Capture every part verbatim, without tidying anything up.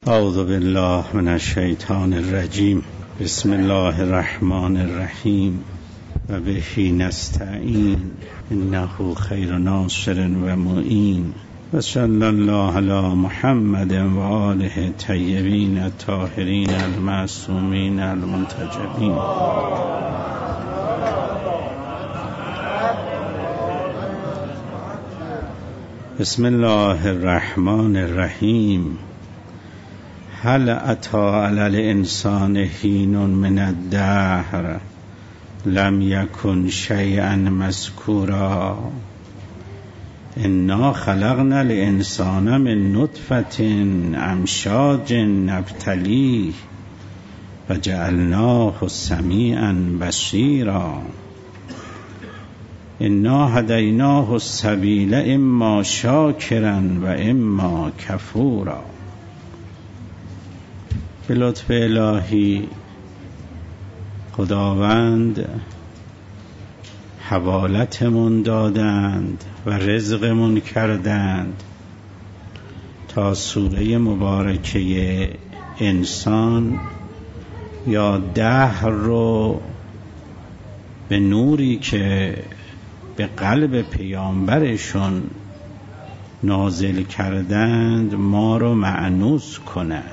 اعوذ بالله من الشیطان الرجیم. بسم الله الرحمن الرحیم و به نستعین انه خیر ناصر و معین و صلی الله علی محمد و آله طیبین الطاهرین المعصومین المنتجبین. بسم الله الرحمن الرحیم. هل اتی علی الانسان حین من الدهر لم یکن شیئا مذکورا انا خلقنا الانسان من نطفة امشاج نبتلیه وجعلناه سمیعا بصیرا انا هدیناه السبیل اما شاکرا و اما کفورا. به لطف الهی خداوند حوالتمون دادند و رزقمون کردند تا سوره مبارکه انسان یا دهر رو به نوری که به قلب پیامبرشون نازل کردند ما رو مأنوس کنند.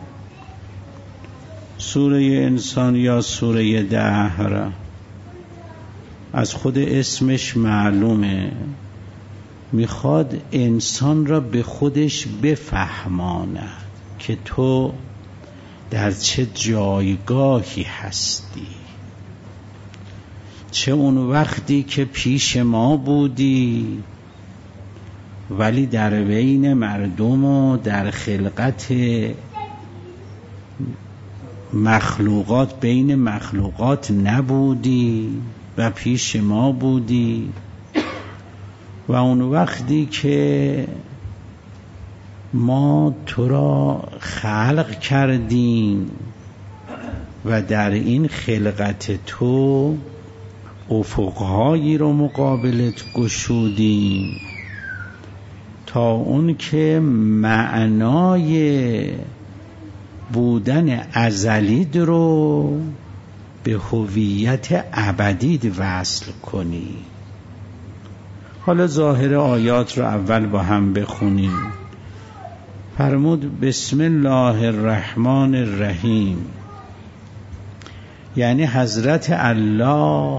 سوره انسان یا سوره دهر از خود اسمش معلومه، میخواد انسان را به خودش بفهماند که تو در چه جایگاهی هستی، چه اون وقتی که پیش ما بودی ولی در بین مردم و در خلقت مخلوقات بین مخلوقات نبودی و پیش ما بودی، و اون وقتی که ما تو را خلق کردیم و در این خلقت تو افقهایی رو مقابلت گشودیم تا اون که معنای بودن ازلید رو به هویت ابدید وصل کنی. حالا ظاهر آیات رو اول با هم بخونیم. فرمود بسم الله الرحمن الرحیم، یعنی حضرت الله،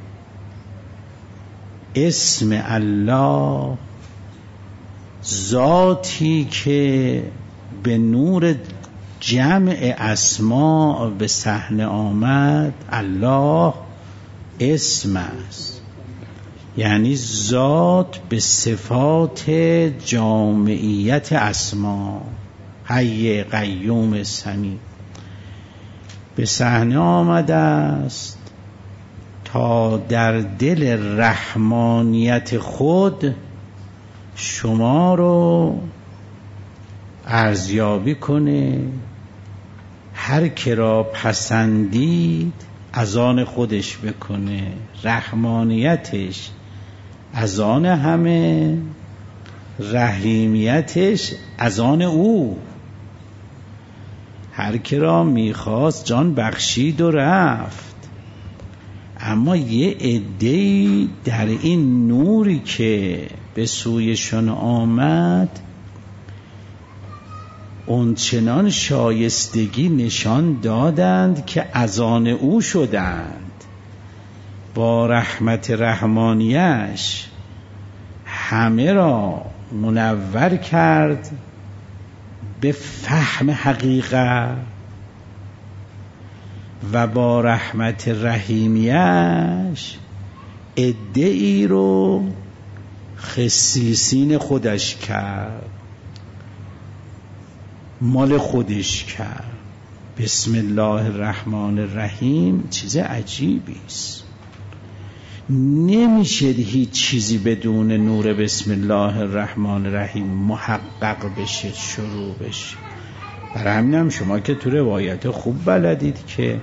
اسم الله، ذاتی که به نور جمع اسما به صحنه آمد. الله اسم است، یعنی ذات به صفات جامعیت اسما، حی قیوم سمیع، به صحنه آمده است تا در دل رحمانیت خود شما رو ارزیابی کنه، هر که را پسندید از آن خودش بکنه. رحمانیتش از آن همه، رحیمیتش از آن او. هر که را میخواست جان بخشید و رفت، اما یه عده‌ای در این نوری که به سویشون آمد اون چنان شایستگی نشان دادند که از آن او شدند. با رحمت رحمانیش همه را منور کرد به فهم حقیقت، و با رحمت رحیمیش عده‌ای رو خصیصین خودش کرد، مال خودش کرد. بسم الله الرحمن الرحیم چیز عجیبی است. نمیشه هیچ چیزی بدون نور بسم الله الرحمن الرحیم محقق بشه، شروع بشه. برای همینم شما که تو روایت خوب بلدید که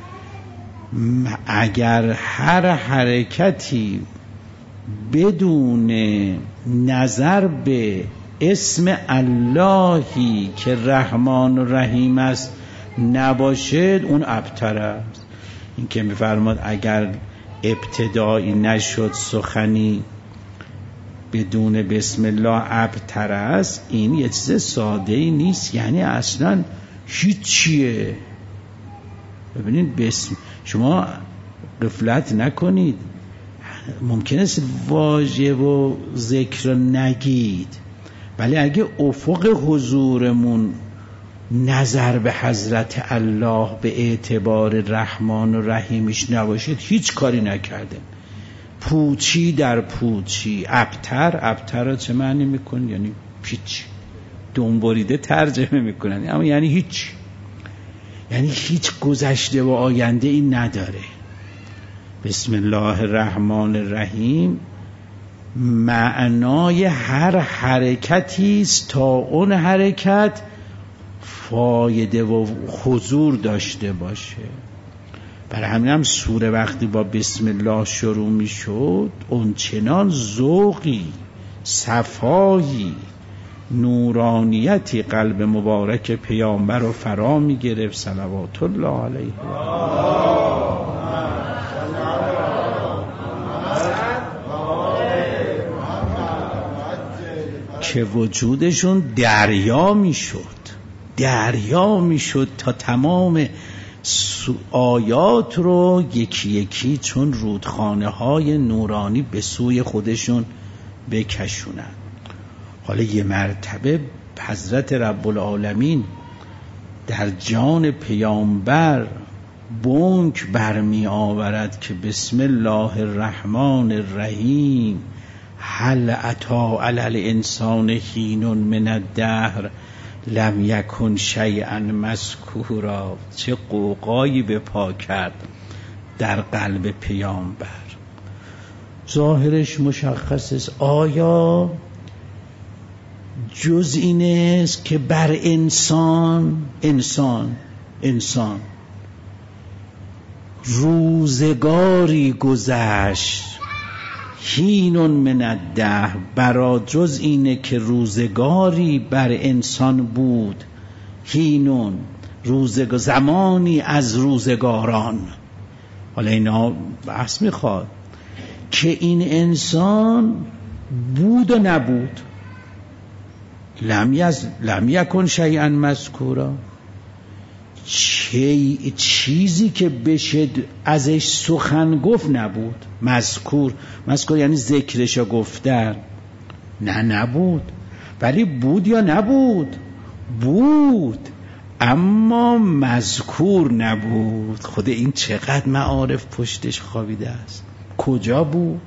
اگر هر حرکتی بدون نظر به اسم اللهی که رحمان و رحیم است نباشد اون ابتر است. این که می‌فرماد اگر ابتدایی نشد سخنی بدون بسم الله ابتر است، این یه چیز ساده ای نیست، یعنی اصلا هیچیه. ببینید بسم شما غفلت نکنید، ممکن است واژه و ذکر نگید، ولی اگه افق حضورمون نظر به حضرت الله به اعتبار رحمان و رحیمش نباشید هیچ کاری نکرده. پوچی در پوچی. ابتر ابتر چه معنی میکنه؟ یعنی هیچ. دنبریده ترجمه میکنن، اما یعنی هیچ، یعنی هیچ گذشته و آینده این نداره. بسم الله الرحمن الرحیم معنای هر حرکتی است تا اون حرکت فایده و حضور داشته باشه. برای همین هم سوره وقتی با بسم الله شروع می شد اون چنان ذوقی، صفایی، نورانیتی قلب مبارک پیامبر رو فرا می گرفت صلوات الله علیه که وجودشون دریا می شد دریا می شد تا تمام آیات رو یکی یکی چون رودخانه های نورانی به سوی خودشون بکشونن. حالا یه مرتبه حضرت رب العالمین در جان پیامبر بانک برمی آورد که بسم الله الرحمن الرحیم هل اتی علی الانسان حین من الدهر لم یکن شیئا مذکورا. چه قوقایی به پا کرد در قلب پیامبر. ظاهرش مشخص است. آیا جز این است که بر انسان انسان انسان روزگاری گذشت حین من الدهر، برا جز اینه که روزگاری بر انسان بود، حینون روزگار، زمانی از روزگاران. حالا اینا بحث میخواد که این انسان بود و نبود. لم یز لم یکن شیئا مذکورا، چه چیزی که بشه ازش سخن گفت نبود. مذکور مذکور یعنی ذکرشو گفتن، نه نبود. ولی بود یا نبود؟ بود، اما مذکور نبود. خود این چقدر معارف پشتش خوابیده است. کجا بود؟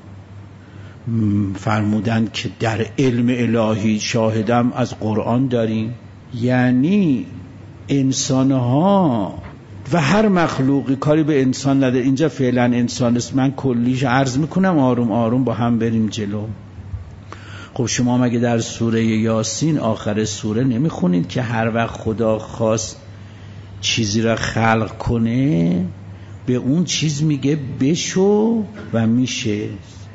فرمودند که در علم الهی، شاهدم از قرآن داریم. یعنی انسانها و هر مخلوقی، کاری به انسان نداره. اینجا فعلا انسان است، من کلیش عرض میکنم، آروم آروم با هم بریم جلو. خب شما مگه در سوره یاسین آخر سوره نمیخونید که هر وقت خدا خواست چیزی را خلق کنه به اون چیز میگه بشو و میشه.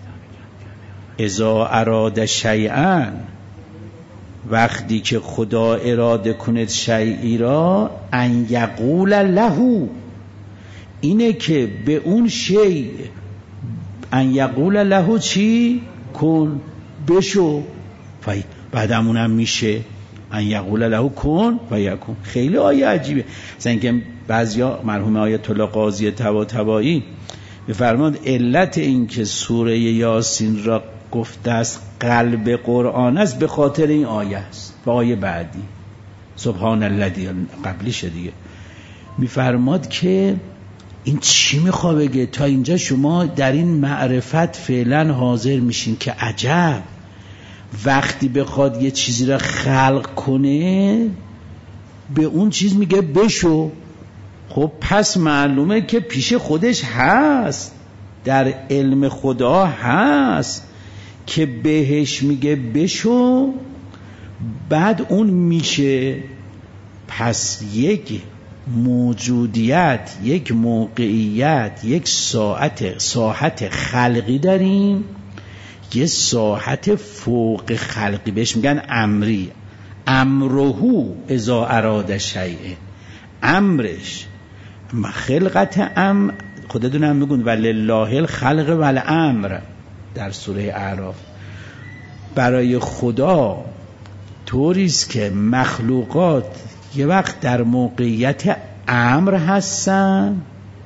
اذا اراد شیئا، وقتی که خدا اراده کند شیئی را، ان یقول له، اینه که به اون شیء ان یقول له چی؟ کن، بشو. بعدمونم میشه ان یقول له کن و یکون. خیلی آیه عجیبه. مثلا اینکه بعضیا مرحوم آیت الله قاضی طباطبایی بفرماد علت این که سوره یاسین را گفته است قلب قرآن است به خاطر این آیه است و آیه بعدی سبحان الذی قبلیشه دیگه. میفرماد که این چی میخواه بگه؟ تا اینجا شما در این معرفت فعلا حاضر میشین که عجب، وقتی بخواد یه چیزی را خلق کنه به اون چیز میگه بشو. خب پس معلومه که پیش خودش هست، در علم خدا هست که بهش میگه بشو، بعد اون میشه. پس یک موجودیت، یک موقعیت، یک ساعت ساحت خلقی داریم، یه ساحت فوق خلقی بهش میگن امری. امرهو اذا اراد شیء، امرش خلقت ام خودتون هم میگون ولله الخلق والامر در سوره اعراف. برای خدا طوریست که مخلوقات یه وقت در موقعیت امر هستن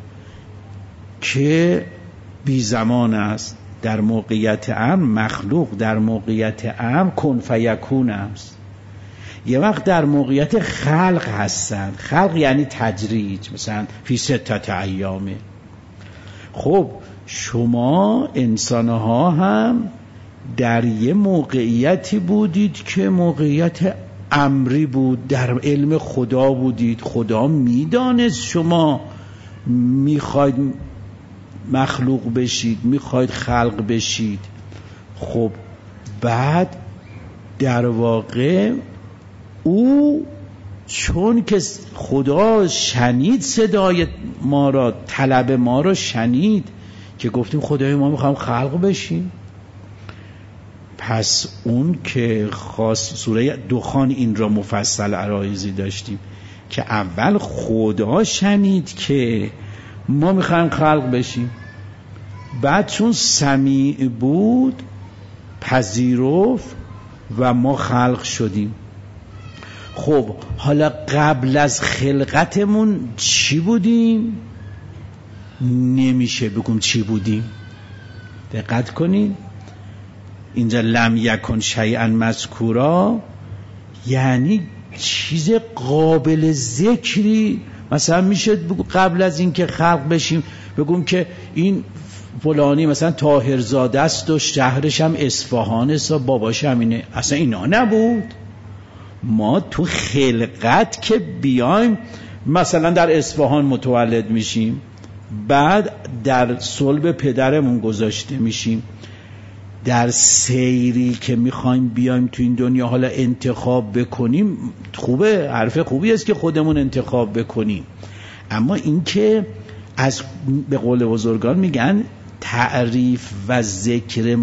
که بی زمان است، در موقعیت امر مخلوق در موقعیت امر کن فیکون است. یه وقت در موقعیت خلق هستن، خلق یعنی تدریج، مثلا فی ستت ایامه. خب شما انسانها هم در یه موقعیتی بودید که موقعیت امری بود، در علم خدا بودید، خدا میدانست شما میخواید مخلوق بشید، میخواید خلق بشید. خب بعد در واقع او چون که خدا شنید صدای ما را، طلب ما را شنید که گفتیم خدای ما میخوایم خلق بشیم، پس اون که خاص سوره دخان این را مفصل عرایزی داشتیم که اول خدا شنید که ما میخوایم خلق بشیم، بعد چون سمیع بود پذیرفت و ما خلق شدیم. خب حالا قبل از خلقتمون چی بودیم؟ نمیشه بگم چی بودیم. دقت کنین اینجا لم یکن شیئا مذکورا یعنی چیز قابل ذکری. مثلا میشه بگو قبل از این که خلق بشیم بگم که این فلانی مثلا طاهرزاده است و شهرش هم اصفهان است و باباش هم اینه. اصلا اینا نبود. ما تو خلقت که بیایم مثلا در اصفهان متولد میشیم، بعد در صلب پدرمون گذاشته میشیم، در سیری که میخوایم بیایم تو این دنیا حالا انتخاب بکنیم، خوبه، حرف خوبی است که خودمون انتخاب بکنیم، اما این که از به قول بزرگان میگن تعریف و ذکر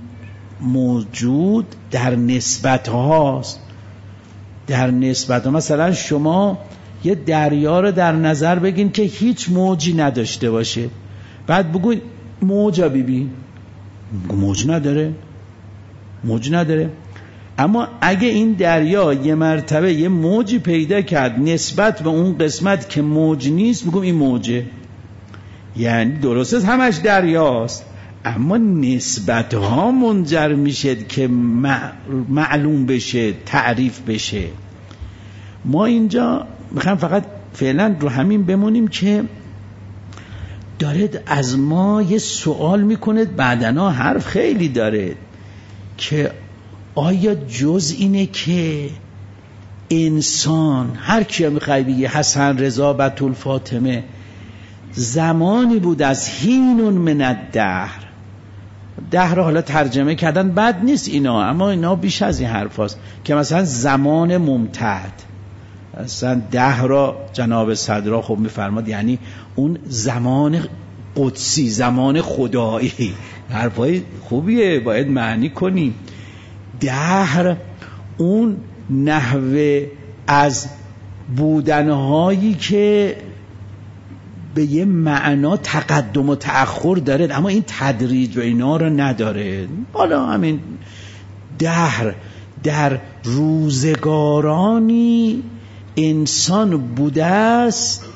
موجود در نسبت هاست. در نسبت ها مثلا شما یه دریا رو در نظر بگین که هیچ موجی نداشته باشه، بعد بگوین موجا بیبین، موج نداره، موج نداره. اما اگه این دریا یه مرتبه یه موجی پیدا کرد نسبت به اون قسمت که موج نیست، بگم این موجه. یعنی درسته همش دریاست، اما نسبت ها منجر میشه که معلوم بشه، تعریف بشه. ما اینجا میخوام فقط فعلا رو همین بمونیم که دارد از ما یه سوال میکنه، بعدنا حرف خیلی داره که آیا جز اینه که انسان هر کیا میخوای بگی حسن رضا بتول فاطمه زمانی بود از حینون من الدهر، دهر حالا ترجمه کردن بد نیست اینا، اما اینا بیش از این حرف هست که مثلا زمان ممتد، اصلا دهر را جناب صدرا خب میفرماد یعنی اون زمان قدسی، زمان خدایی. حرفای خوبیه، باید معنی کنیم. دهر اون نحوه از بودنهایی که به یه معنا تقدم و تأخر داره، اما این تدریج و اینا رو نداره. حالا همین دهر در روزگارانی انسان بوده است،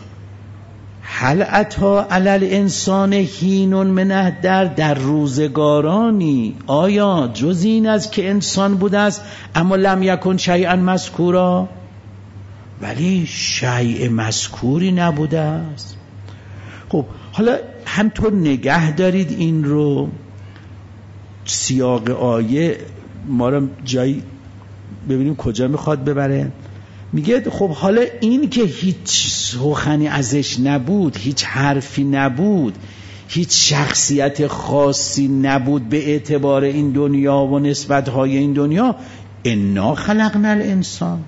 هل اتی علی الانسان حین من الدهر، در روزگارانی آیا جز این است که انسان بوده است اما لم یکن شیئا مذکورا، ولی شیء مذکوری نبوده است. خب حالا همطور نگه دارید این رو، سیاق آیه ما رو جایی ببینیم کجا میخواد ببره. میگه خب حالا این که هیچ سخنی ازش نبود، هیچ حرفی نبود، هیچ شخصیت خاصی نبود به اعتبار این دنیا و نسبتهای این دنیا، انا خلقنا الانسان،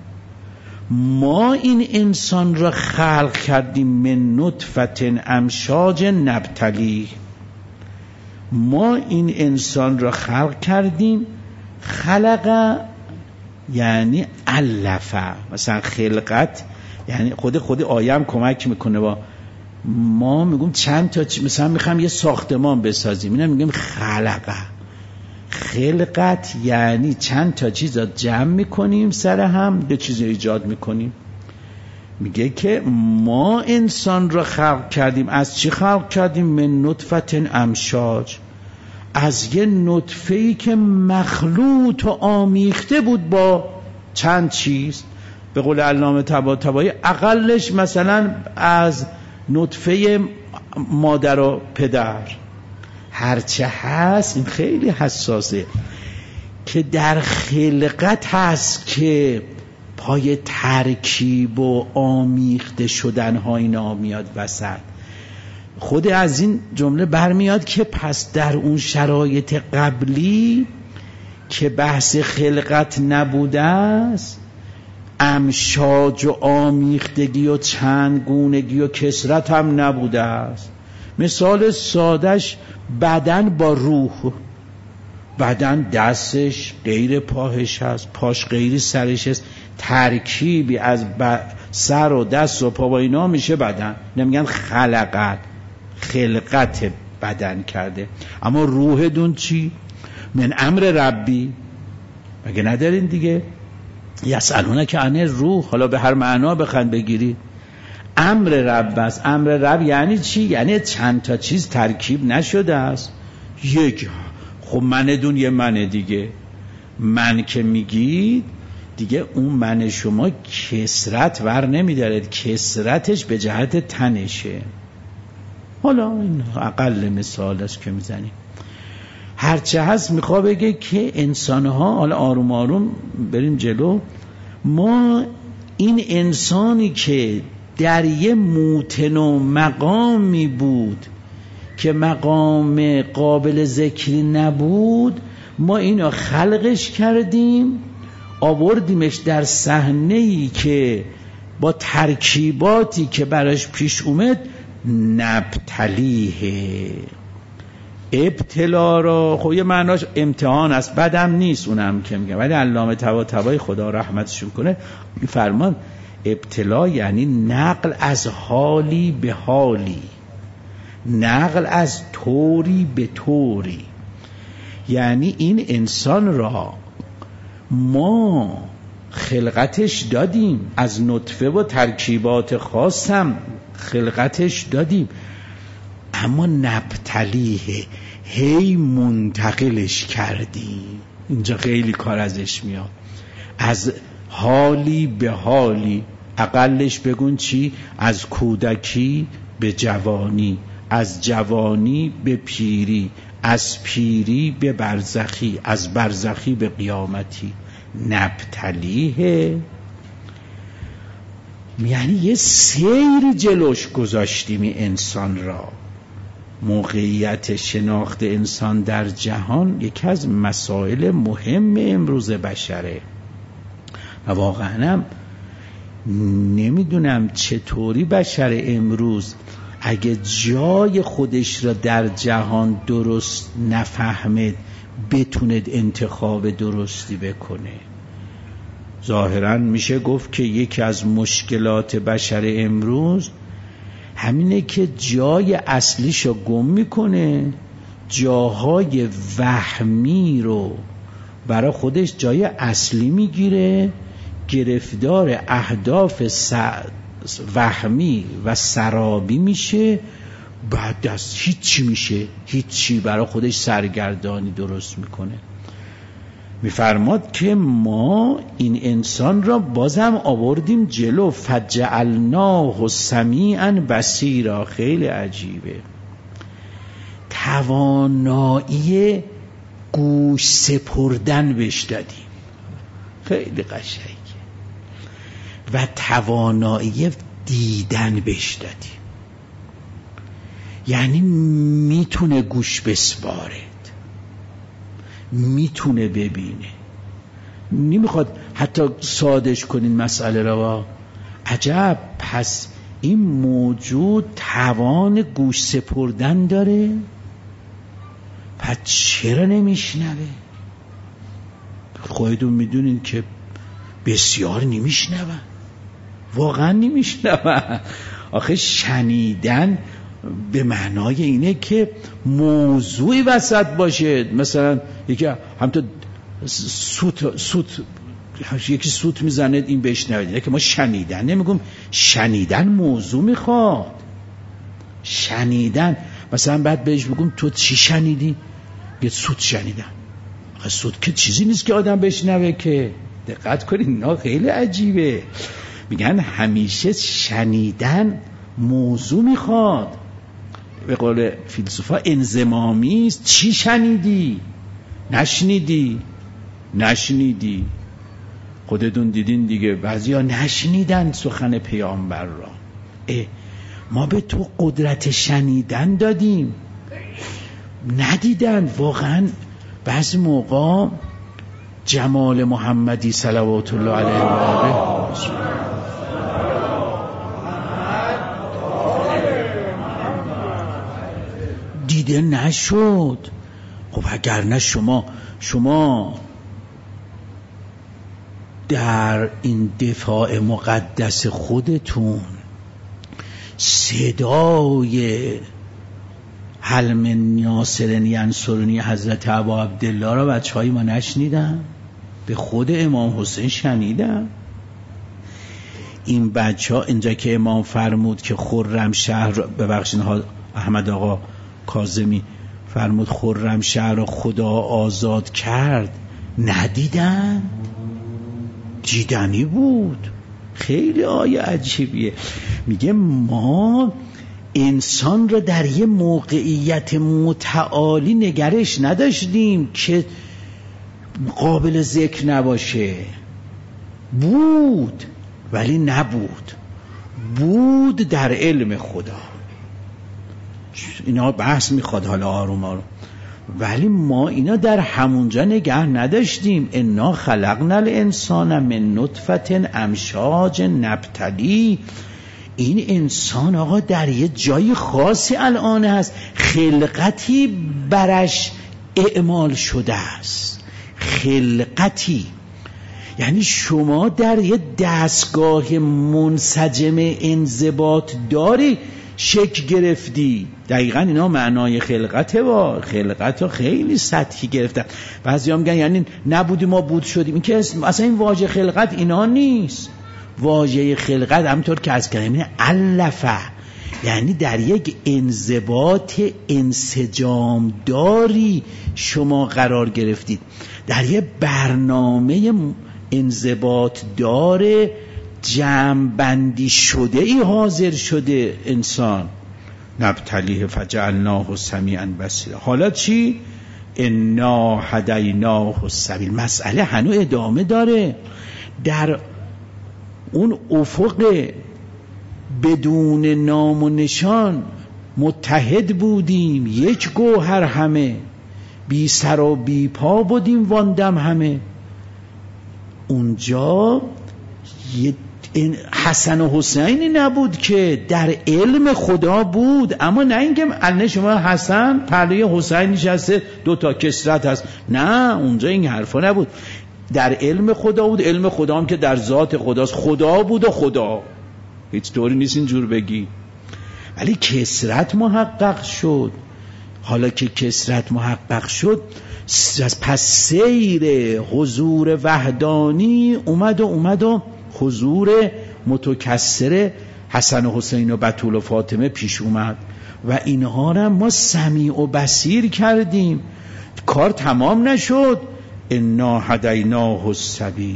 ما این انسان را خلق کردیم من نطفه امشاج نبتلی، ما این انسان را خلق کردیم. خلق یعنی علفه، مثلا خلقت یعنی خود خود آیه هم کمک میکنه. با ما میگم چند تا چی، مثلا میخوام یه ساختمان بسازیم، اینا میگم خلقه. خلقت یعنی چند تا چیز را جمع میکنیم سر هم، یه چیز ایجاد میکنیم. میگه که ما انسان را خلق کردیم. از چی خلق کردیم؟ من نطفت امشاج، از یه نطفه‌ای که مخلوط و آمیخته بود با چند چیز. به قول علامه طباطبایی اقلش مثلا از نطفه مادر و پدر هرچه هست، این خیلی حساسه، که در خلقت هست که پای ترکیب و آمیخته شدن ها اینا میاد وسط. خود از این جمله برمیاد که پس در اون شرایط قبلی که بحث خلقت نبوده است، امشاج و آمیختگی و چندگونگی و کسرت هم نبوده است. مثال سادش بدن با روح. بدن دستش غیر پاهش هست، پاش غیر سرش هست، ترکیبی از ب... سر و دست و پا با اینا میشه بدن. نمیگن خلقت، خلقت بدن کرده. اما روح دون چی؟ من امر ربی، مگه ندارین دیگه؟ یسالونه که عن روح، حالا به هر معنا بخواد بگیری امر رب است. امر رب یعنی چی؟ یعنی چند تا چیز ترکیب نشده است. یک، خب من دون یه من دیگه، من که میگید دیگه اون من شما کسرت ور نمیدارد، کسرتش به جهت تنشه. حالا این اقل مثال است که میزنیم. هرچه هست میخواه بگه که انسانها، حالا آروم آروم بریم جلو، ما این انسانی که در یه موطن و مقامی بود که مقام قابل ذکری نبود، ما اینو خلقش کردیم، آوردیمش در صحنه‌ای که با ترکیباتی که براش پیش اومد نبتلیه. ابتلا را خب یه معناش امتحان است، بدم نیست اونم که میگم، ولی علامه طباطبایی خدا رحمتشون کنه فرمان ابتلا یعنی نقل از حالی به حالی، نقل از طوری به طوری. یعنی این انسان را ما خلقتش دادیم، از نطفه و ترکیبات خاص هم خلقتش دادیم، اما نبتلیه، هی منتقلش کردیم. اینجا خیلی کار ازش میاد، از حالی به حالی. اقلش بگون چی؟ از کودکی به جوانی، از جوانی به پیری، از پیری به برزخی، از برزخی به قیامتی. نبتلیه یعنی یه سیر جلوش گذاشتیم انسان را. موقعیت شناخت انسان در جهان یکی از مسائل مهم امروز بشره و واقعا هم نمیدونم چطوری بشر امروز اگه جای خودش را در جهان درست نفهمید بتوند انتخاب درستی بکنه. ظاهراً میشه گفت که یکی از مشکلات بشر امروز همینه که جای اصلیشو گم میکنه، جاهای وهمی رو برای خودش جای اصلی میگیره، گرفتار اهداف وهمی و سرابی میشه، بعد از هیچی میشه، هیچی برای خودش سرگردانی درست میکنه. میفرماد که ما این انسان را بازم آوردیم جلو، فجعلناه سمیعا بصیرا. خیلی عجیبه، توانایی گوش سپردن بهش دادیم، خیلی قشنگه، و توانایی دیدن بهش دادیم، یعنی میتونه گوش بسپاره، میتونه ببینه. نمیخواد حتی سادش کنین مسئله را. عجب، پس این موجود توان گوش سپردن داره؟ بعد چرا نمیشنوه؟ خودتون میدونین که بسیار نمیشنوه، واقعا نمیشنوه. آخه شنیدن به معنای اینه که موضوعی وسط باشه. مثلا یکی همونطور سوت سوت یکی سوت میزنه این بشنوید، اینه که ما شنیدن نمیگم. شنیدن موضوع میخواد. شنیدن مثلا بعد بهش بگم تو چی شنیدی؟ یه سوت شنیدم. آخه سوت که چیزی نیست که آدم بشنوه که. دقت کنید اینا خیلی عجیبه. میگن همیشه شنیدن موضوع میخواد. به قول فیلسوفا انضمامی است. چی شنیدی؟ نشنیدی؟ نشنیدی. خودتون دیدین دیگه بعضیا نشنیدن سخن پیامبر را. اه ما به تو قدرت شنیدن دادیم، ندیدن. واقعا بعضی موقع جمال محمدی صلوات الله علیه و آله دیده نشد. خب اگر نه شما شما در این دفاع مقدس خودتون صدای هل من ناصر ینصرنی حضرت ابا عبدالله را بچه های ما نشنیدن؟ به خود امام حسین شنیدن. این بچه ها اینجا که امام فرمود که خرمشهر، ببخشید احمد آقا کاظمی فرمود خرمشهر را خدا آزاد کرد، ندیدن؟ دیدنی بود. خیلی آیه عجیبیه. میگه ما انسان را در یه موقعیت متعالی نگرش نداشتیم که قابل ذکر نباشه. بود ولی نبود. بود در علم خدا. اینا بحث میخواد حالا آروم آروم، ولی ما اینا در همونجا نگه نداشتیم. انا خلقنا الانسان من نطفه امشاج نبتلی. این انسان آقا در یه جای خاصی الان هست، خلقتی برش اعمال شده است. خلقتی یعنی شما در یه دستگاه منسجم انضباط داری شکل گرفتی. دقیقا اینا معنای خلقته. با خلقت ها خیلی سطحی گرفتن. بعضی ها میگن یعنی نبودیم ما بود شدیم. این که اصلا این واژه خلقت اینا نیست. واژه خلقت همونطور که از کلمه علفه، یعنی در یک انضباط انسجام داری شما قرار گرفتید، در یک برنامه انضباط داره جمع بندی شده ای حاضر شده انسان. نبتلیه فجعلناه سمیعا بصیرا. حالا چی؟ انا هدیناه السبیل. مسئله هنوز ادامه داره. در اون افق بدون نام و نشان متحد بودیم، یک گوهر همه، بی سر و بی پا بودیم واندم همه. اونجا یه حسن و حسینی نبود که در علم خدا بود، اما نه اینکه الان شما حسن پرده حسین نشسته دو تا کسرت هست، نه اونجا این حرفا نبود. در علم خدا بود. علم خدا هم که در ذات خداست. خدا بود و خدا، هیچ طوری نیست اینجور بگی. ولی کسرت محقق شد. حالا که کسرت محقق شد، پس سیر حضور وحدانی اومد و اومد و حضور متکثر حسن و حسین و بتول و فاطمه پیش اومد و اینها را ما سمیع و بصیر کردیم. کار تمام نشد. انا هدیناه السبیل.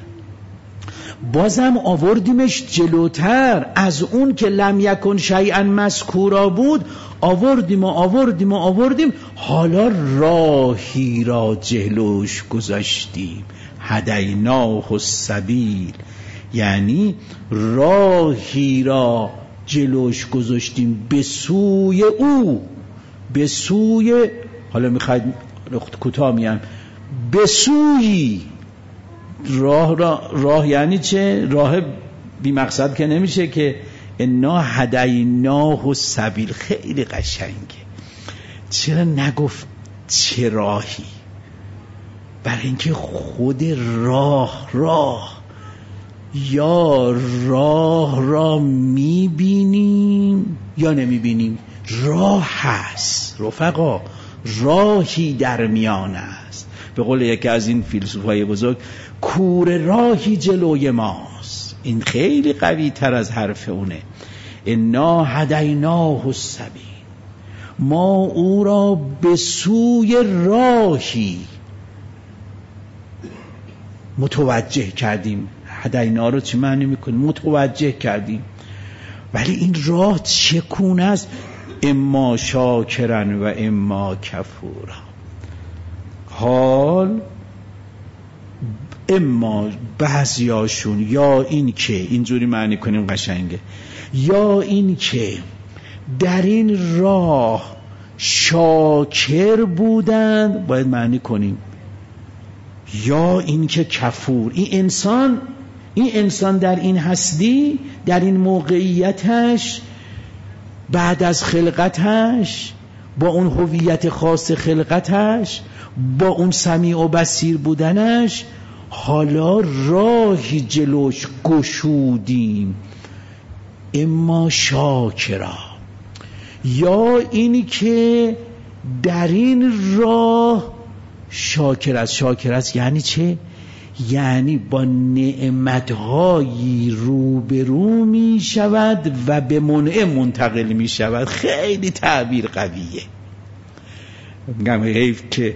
بازم آوردیمش جلوتر از اون که لم یکن شیئا مذکورا بود. آوردیم و آوردیم و آوردیم حالا راهی را جلوش گذاشتیم. هدیناه السبیل یعنی راهی را جلوش گذاشتیم به سوی او، به سوی، حالا میخواید کوتاه میگم، به سوی راه. را راه یعنی چه؟ راه بی مقصد که نمیشه که. انا هدیناه السبیل خیلی قشنگه. چرا نگفت چه راهی؟ برای اینکه خود راه راه یا راه را میبینیم یا نمیبینیم. راه هست رفقا، راهی در میان است. به قول یکی از این فیلسوفای بزرگ، کور راهی جلوی ماست. این خیلی قوی تر از حرف اونه. انا هدیناه السبیل، ما او را به سوی راهی متوجه کردیم. هدینا رو چی معنی میکنیم؟ متوجه کردیم. ولی این راه چگونه است؟ اما شاکرن و اما کفورا. حال اما بعضیاشون یا این که اینجوری معنی کنیم قشنگه، یا این که در این راه شاکر بودند باید معنی کنیم، یا این که کفور. این انسان این انسان در این هستی، در این موقعیتش، بعد از خلقتش، با اون هویت خاص خلقتش، با اون سمیع و بصیر بودنش، حالا راهی جلوش گشودیم. اما شاکرا، یا اینی که در این راه شاکر است. شاکر است یعنی چه؟ یعنی با نعمتهایی روبرو می شود و به منعم منتقل می شود. خیلی تعبیر قویه. میگم حیف که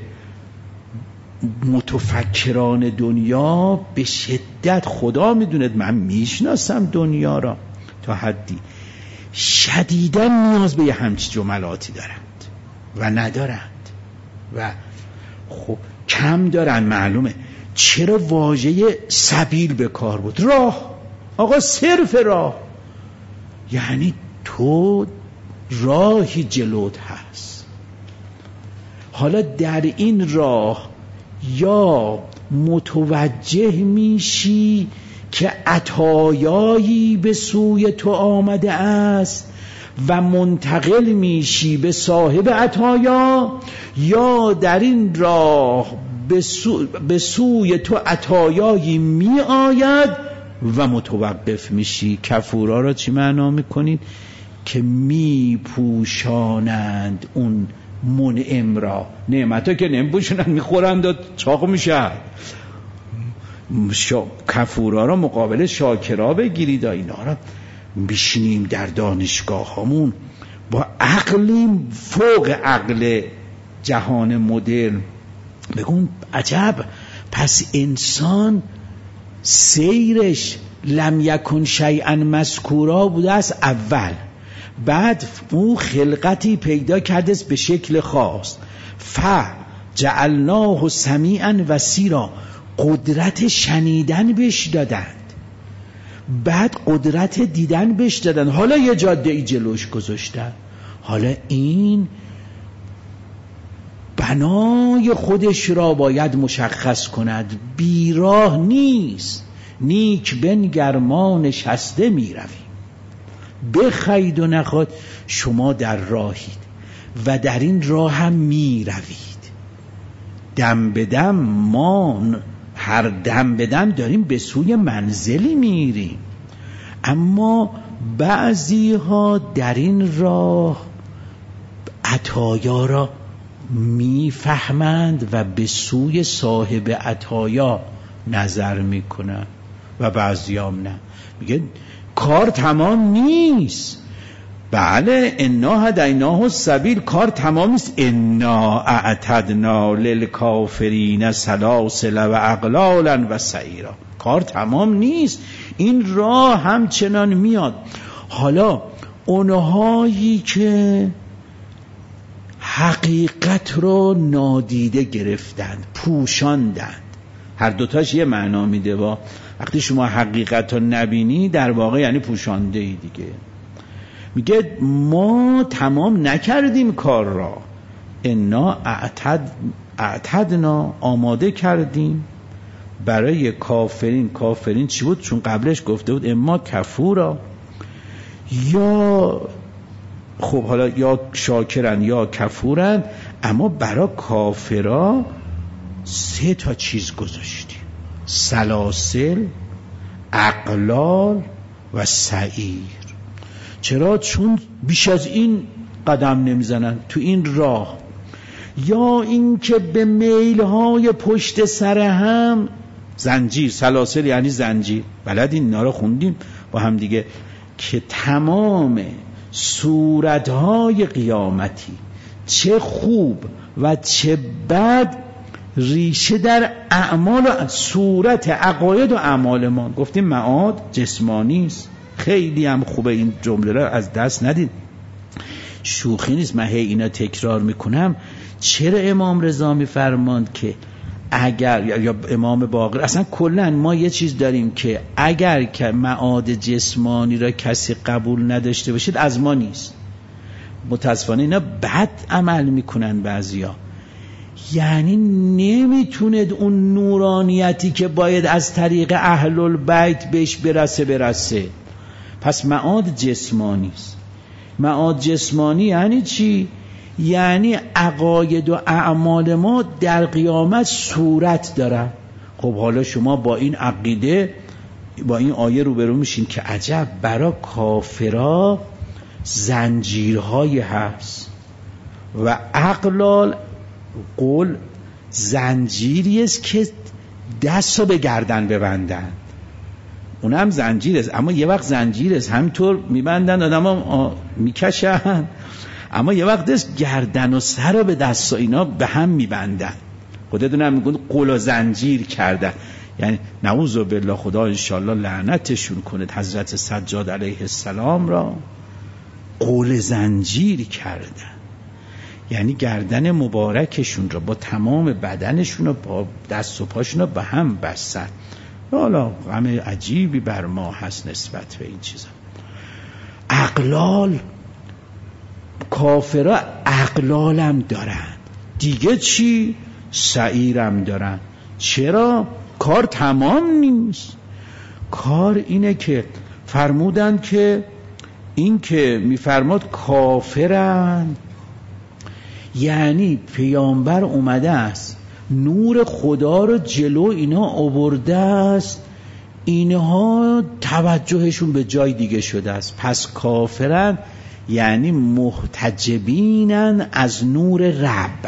متفکران دنیا به شدت، خدا میدوند من میشناسم دنیا را تا حدی، شدیداً نیاز به یه همچی جملاتی دارند و ندارند و خب کم دارن. معلومه چرا واژه سبیل به کار بود. راه، آقا صرف راه، یعنی تو راهی جلوت هست. حالا در این راه یا متوجه میشی که عطایایی به سوی تو آمده است و منتقل میشی به صاحب عطایا، یا در این راه به, سو... به سوی تو عطایایی می آید و متوقف میشی. کفورا را چی معنا میکنید؟ که می پوشانند اون منعم را. نعمت ها که نمی پوشانند، میخورند و چاق میشن. شا... کفورا را مقابل شاکرا بگیرید. اینا را بشینیم در دانشگاه همون با عقلیم فوق عقل جهان مدرن، بگون عجب، پس انسان سیرش لم یکن شیئا مذکورا بوده است اول، بعد او خلقتی پیدا کرده است به شکل خاص، فجعلناه سمیعا بصیرا، قدرت شنیدن بهش دادند، بعد قدرت دیدن بهش دادن، حالا یه جاده ای جلوش گذاشتن. حالا این بنای خودش را باید مشخص کند. بیراه نیست، نیک بنگر ما نشسته می رویم. بخواید و نخواد شما در راهید و در این راه هم می روید. دم به دم ما هر دم به دم داریم به سوی منزلی میریم، اما بعضی ها در این راه عطایا را میفهمند و به سوی صاحب عطایا نظر میکنند و بعضی هم نه. میگه کار تمام نیست. بله انا هدیناه السبیل، کار تمام نیست. انا اعتدنا للکافرین سلاسل و اغلالا و سعیرا، کار تمام نیست. این راه همچنان میاد. حالا اونهایی که حقیقت رو نادیده گرفتند، پوشاندند، هر دوتاش یه معنا میده. با وقتی شما حقیقت رو نبینی در واقع یعنی پوشانده ای دیگه. میگه ما تمام نکردیم کار را، انا اعتد اعتدنا، آماده کردیم برای کافرین. کافرین چی بود؟ چون قبلش گفته بود اما کفورا، یا خب حالا یا شاکرن یا کفورن. اما برای کافرا سه تا چیز گذاشتیم: سلاسل، اغلال و سعیر. چرا؟ چون بیش از این قدم نمیزنن تو این راه، یا این که به میلهای پشت سر هم زنجیر. سلاسل یعنی زنجیر، بلدین اینا رو خوندیم با هم دیگه که تمام صورتهای قیامتی چه خوب و چه بد ریشه در اعمال و صورت عقاید و اعمال ما. گفتیم معاد جسمانی است. خیلی هم خوبه این جمله را از دست ندید، شوخی نیست. من هی اینا تکرار میکنم. چرا امام رضا میفرماند که اگر، یا امام باقر، اصلا کلا ما یه چیز داریم که اگر که معاد جسمانی را کسی قبول نداشته باشید از ما نیست. متاسفانه اینا بد عمل میکنن بعضیا، یعنی نمیتوند اون نورانیتی که باید از طریق اهل البیت بهش برسه برسه. پس معاد جسمانی است. معاد جسمانی یعنی چی؟ یعنی عقاید و اعمال ما در قیامت صورت دارن. خب حالا شما با این عقیده با این آیه روبرو میشین که عجب، برای کافرا زنجیرهای هست و اغلال، قول زنجیری است که دست رو به گردن ببندن. اونم زنجیر است، اما یه وقت زنجیر است همینطور میبندن آدم ها میکشن، اما یه وقت است گردن و سر رو به دست و اینا به هم میبندن. خودتون هم میگن قول و زنجیر کردن، یعنی نعوذ بالله خدا انشالله لعنتشون کنه حضرت سجاد علیه السلام را قول زنجیر کردن، یعنی گردن مبارکشون را با تمام بدنشون و با دست و پاشون را به هم بستن. حالا غم عجیبی بر ما هست نسبت به این چیزا. اغلال، کافرها اغلالم دارن. دیگه چی؟ سعیرم دارن. چرا؟ کار تمام نیست. کار اینه که فرمودن که این که میفرماد کافرن، یعنی پیامبر اومده است نور خدا رو جلو اینا آورده است، اینها توجهشون به جای دیگه شده است. پس کافرن یعنی محتجبینن از نور رب.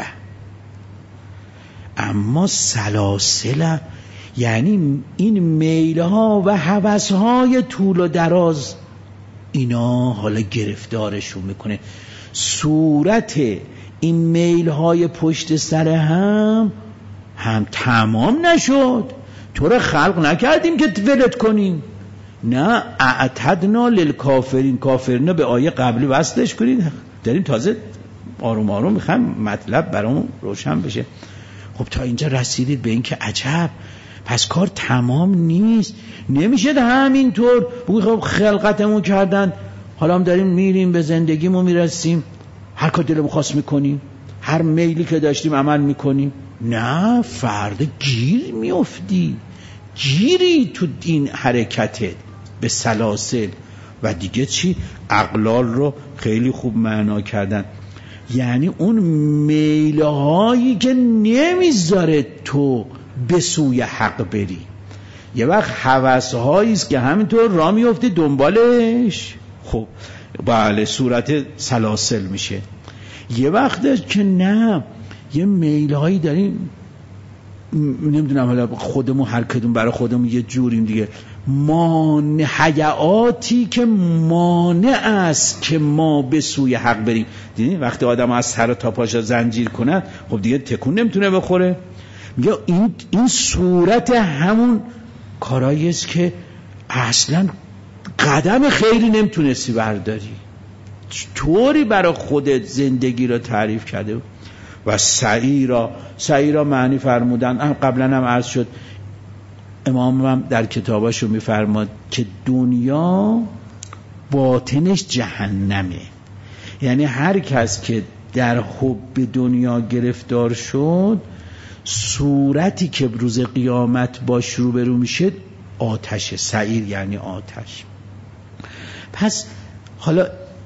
اما سلاسل یعنی این میلها و هوسهای طول و دراز، اینا حالا گرفتارشون میکنه. صورت این میلهای پشت سر هم هم تمام نشد. تو رو خلق نکردیم که ولت کنیم، نه، اعتدنا للکافرین. کافرین به آیه قبلی وصلش کنید. داریم تازه آروم آروم میخوایم مطلب برامون روشن بشه. خب تا اینجا رسیدید به این که عجب، پس کار تمام نیست. نمیشه همینطور بگوی خب خلقتمون کردن، حالا هم داریم میریم به زندگیمون میرسیم، هر کار دلمون خواست میکنیم، هر میلی که داشتیم عمل میکنیم. نه، فردا گیر میافتی، گیری تو این حرکتت به سلاسل. و دیگه چی؟ اغلال رو خیلی خوب معنا کردن، یعنی اون میلهایی که نمیذاره تو به سوی حق بری. یه وقت هوس‌هایی است که همینطور راه میفتی دنبالش، خب بله صورت سلاسل میشه. یه وقت که نه، یه میلهایی داریم، نمیدونم حالا خودمون هر کدوم برای خودمون یه جوریم دیگه، مانعاتی که مانع است که ما به سوی حق بریم. دیدین وقتی آدم از سر تا پاش زنجیر کنن، خب دیگه تکون نمیتونه بخوره. میگه این این صورت همون کارایی است که اصلا قدم خیری نمیتونستی برداری. چطوری برای خودت زندگی رو تعریف کرده؟ و سعیرا، سعیرا معنی فرمودن، قبلا هم عرض شد، امام هم در کتاباشو میفرماد که دنیا باطنش جهنمه. یعنی هر کس که در حب دنیا گرفتار شد، صورتی که روز قیامت باش روبرو میشه آتش. سعیر یعنی آتش. پس حالا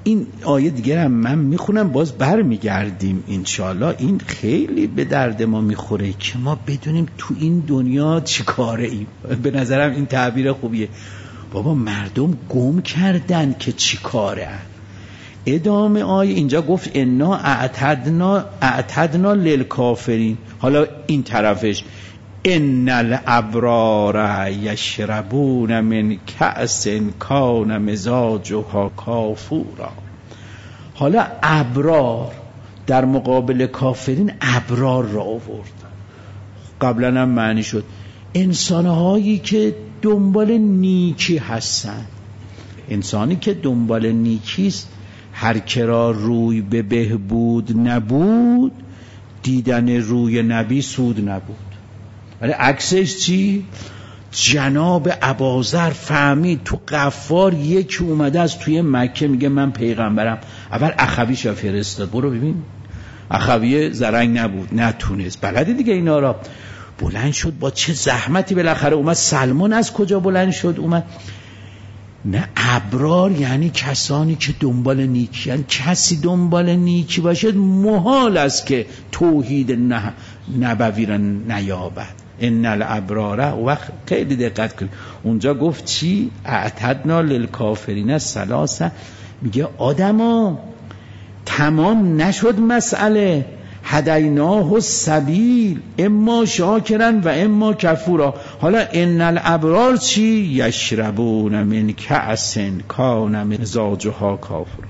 این آیه دیگه هم من میخونم، باز بر میگردیم انشالله. این خیلی به درد ما میخوره که ما بدونیم تو این دنیا چی کاره ایم. به نظرم این تعبیر خوبیه. بابا مردم گم کردن که چی کاره هن. ادامه آیه اینجا گفت انا اعتدنا اعتدنا للکافرین. حالا این طرفش ان الابرار یشربون من کأس کان مزاجها کافورا. حالا ابرار در مقابل کافرین ابرار را آورد. قبلا هم معنی شد انسانهایی که دنبال نیکی هستن. انسانی که دنبال نیکیست، هر کرا روی به بهبود نبود، دیدن روی نبی سود نبود. ولی عکسش چی؟ جناب ابوذر فهمید تو غفار یکی اومده از توی مکه میگه من پیغمبرم. اول اخویش را فرستاد، برو ببین. اخویه زرنگ نبود، نتونست، بلده دیگه اینا را. بلند شد با چه زحمتی بالاخره اومد. سلمان از کجا بلند شد اومد؟ نه، ابرار یعنی کسانی که دنبال نیکی، یعنی کسی دنبال نیکی باشد محال است که توحید نه نبوی را نیابد. ان الابرار. وقت خیلی دقت کنید اونجا گفت چی؟ اعتدنا للکافرین ثلاثه. میگه آدما تمام نشد مسئله، هدیناه السبیل اما شاکرا و اما کفورا. حالا ان الابرار چی؟ یشربون من کأس کان مزاجها کافورا.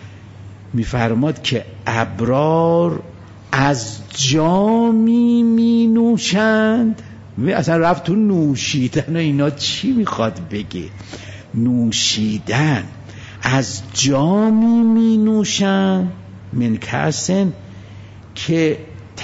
میفرماد که ابرار از جامی می نوشند. اصلا رفت تو نوشیدن و اینا چی میخواد بگه؟ نوشیدن. از جامی می نوشند من کأسن که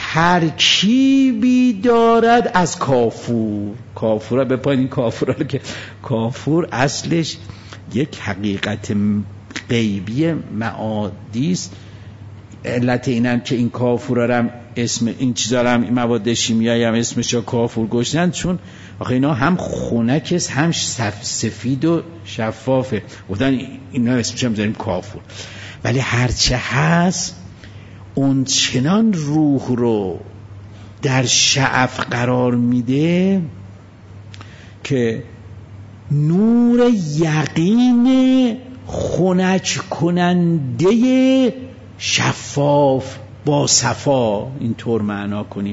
ترکیبی دارد از کافور. کافور به پایین کافور که کافور اصلش یک حقیقت غیبی معادی است. علت اینم که این کافور هم اسم این چیزا هم این مواد شیمیایی هم اسمش رو کافور گذاشتن، چون آخه اینا هم خنک است هم سفید و شفافه، گفتن اینا اسمش هم بذاریم کافور. ولی هرچه هست اون چنان روح رو در شعف قرار میده که نور یقین خنک کننده شفاف با صفا، اینطور معنا کنیم.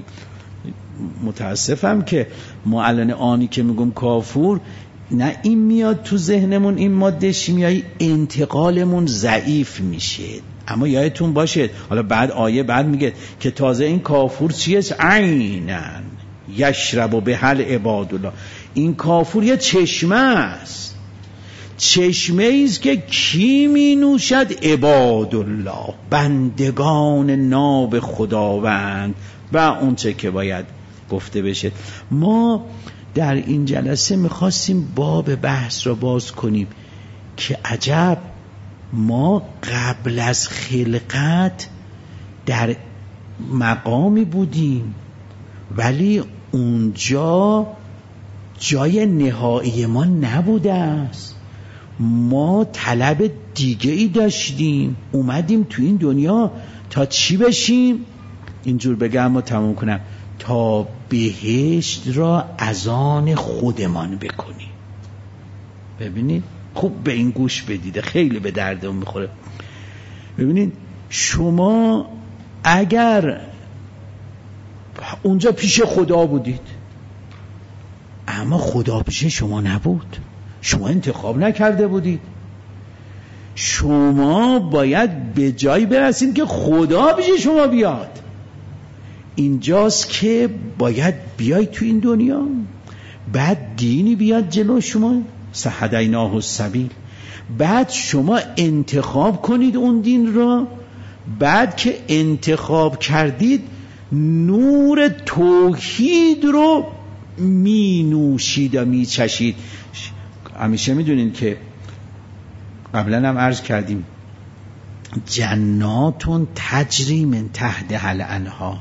متاسفم که ما الان آنی که میگم کافور، نه این میاد تو ذهنمون این ماده شیمیایی، انتقالمون ضعیف میشه. اما یادتون باشه حالا بعد آیه بعد میگه که تازه این کافور چیه؟ عینن یشرب به حل عباد الله. این کافور یه چشمه است، چشمه ایست که کی می نوشد؟ عباد الله، بندگان ناب خداوند و اون چه که باید گفته بشه. ما در این جلسه میخواستیم باب بحث را باز کنیم که عجب ما قبل از خلقت در مقامی بودیم ولی اونجا جای نهایی ما نبوده است. ما طلب دیگه ای داشتیم، اومدیم تو این دنیا تا چی بشیم؟ اینجور بگم ما تموم کنم، تا بهشت را از آن خودمان بکنیم. ببینید خوب به این گوش بدید، خیلی به دردم میخوره. ببینید شما اگر اونجا پیش خدا بودید اما خدا پیش شما نبود، شما انتخاب نکرده بودید، شما باید به جایی برسید که خدا پیش شما بیاد. اینجاست که باید بیاید تو این دنیا، بعد دینی بیاد جلو شما، هدیناه السبیل، بعد شما انتخاب کنید اون دین را، بعد که انتخاب کردید نور توحید رو می نوشید و می چشید. همیشه می دونید که قبلا هم عرض کردیم جناتون تجری من تحتها الانهار.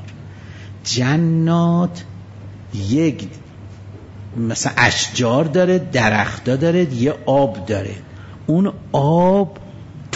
جنات یک مثلا اشجار داره، درخت‌ها داره، یه آب داره. اون آب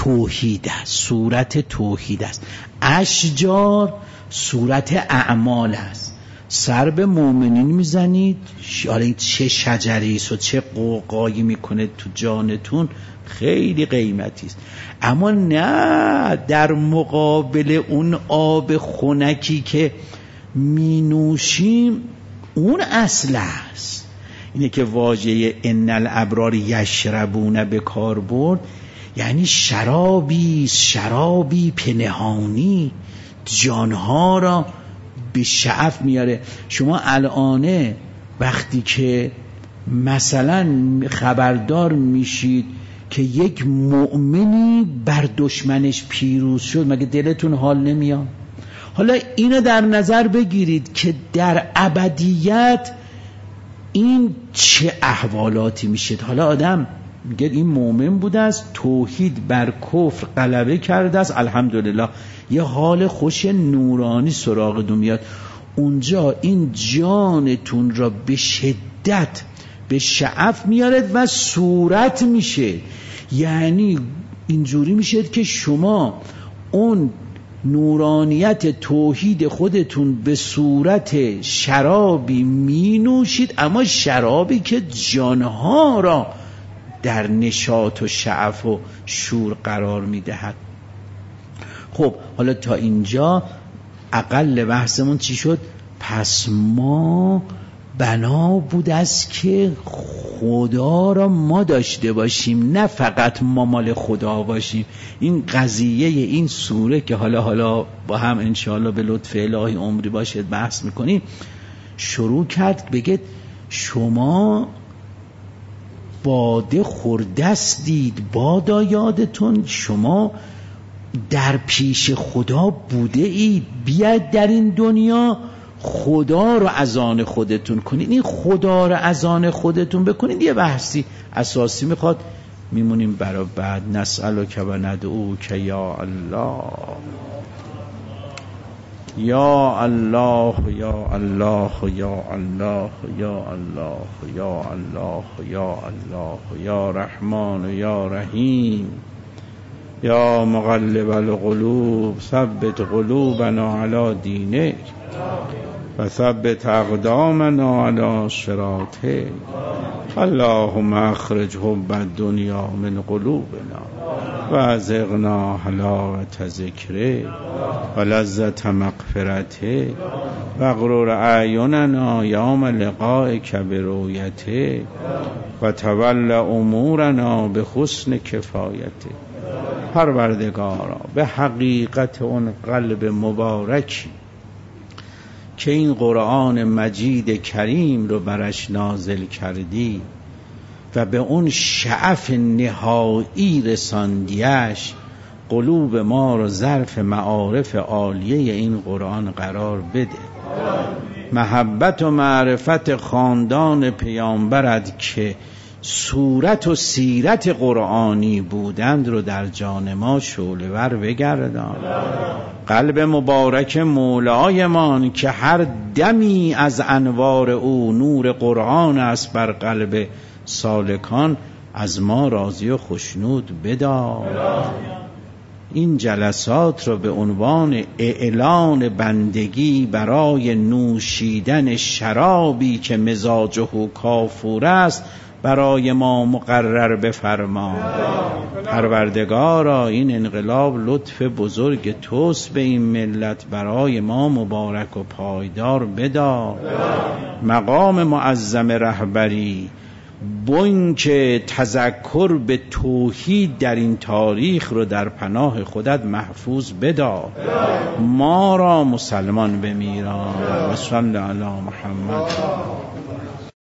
توحید است، صورت توحید است. اشجار صورت اعمال است. سر به مؤمنین میزنید، حالا چه شجری است و چه قوقایی میکنه تو جانتون خیلی قیمتی است. اما نه در مقابل اون آب خنکی که می نوشیم اون اصل است. اینه که واژه ان الابرار یشربون به کار برد، یعنی شرابی شرابی پنهانی جانها را به شعف میاره. شما الانه وقتی که مثلا خبردار میشید که یک مؤمنی بر دشمنش پیروز شد، مگه دلتون حال نمیاد؟ حالا اینو در نظر بگیرید که در ابدیت این چه احوالاتی میشه. حالا آدم میگه این مؤمن بوده است، توحید بر کفر غلبه کرده است، الحمدلله، یه حال خوش نورانی سراغتون میاد. اونجا این جانتون را به شدت به شعف میارد و صورت میشه. یعنی اینجوری میشه که شما اون نورانیت توحید خودتون به صورت شرابی می نوشید، اما شرابی که جانها را در نشاط و شعف و شور قرار می دهد. خب حالا تا اینجا اقل بحثمون چی شد؟ پس ما بنا بود است که خدا را ما داشته باشیم، نه فقط ما مال خدا باشیم. این قضیه این سوره که حالا حالا با هم انشاءالله به لطف الهی عمری باشد بحث میکنیم، شروع کرد بگید شما باده خوردستید، بادا یادتون شما در پیش خدا بوده اید، بیاید در این دنیا خدا رو از آن خودتون کنید. این خدا رو از آن خودتون بکنید یه بحثی اساسی میخواد، میمونیم برای بعد. نسألک و ندعوک یا الله یا الله یا الله یا الله یا الله یا الله یا الله یا رحمان یا رحیم یا مقلب القلوب ثبت قلوبنا علی دینک و ثبت اقدامنا علی صراطک. اللهم اخرج حب الدنیا من قلوبنا و ازغنا حلاوت ذکرک و لذت مغفرتک و اغرر اعیننا یوم لقائک برؤیتک و تول امورنا به حسن کفایتک. پروردگارا به حقیقت اون قلب مبارکی که این قرآن مجید کریم رو برش نازل کردی و به اون شعف نهایی رساندیش، قلوب ما رو ظرف معارف عالیه این قرآن قرار بده. محبت و معرفت خاندان پیامبرت که صورت و سیرت قرآنی بودند رو در جان ما شعله‌ور بگردان. قلب مبارک مولایمان که هر دمی از انوار او نور قرآن است بر قلب سالکان، از ما راضی و خشنود بدار. این جلسات را به عنوان اعلان بندگی برای نوشیدن شرابی که مزاجه کافور است برای ما مقرر بفرما. پروردگارا این انقلاب لطف بزرگ توست به این ملت، برای ما مبارک و پایدار بدار. مقام معظم رهبری بون که تذکر به توحید در این تاریخ رو در پناه خودت محفوظ بدار. ما را مسلمان بمیران. و صلی علی محمد.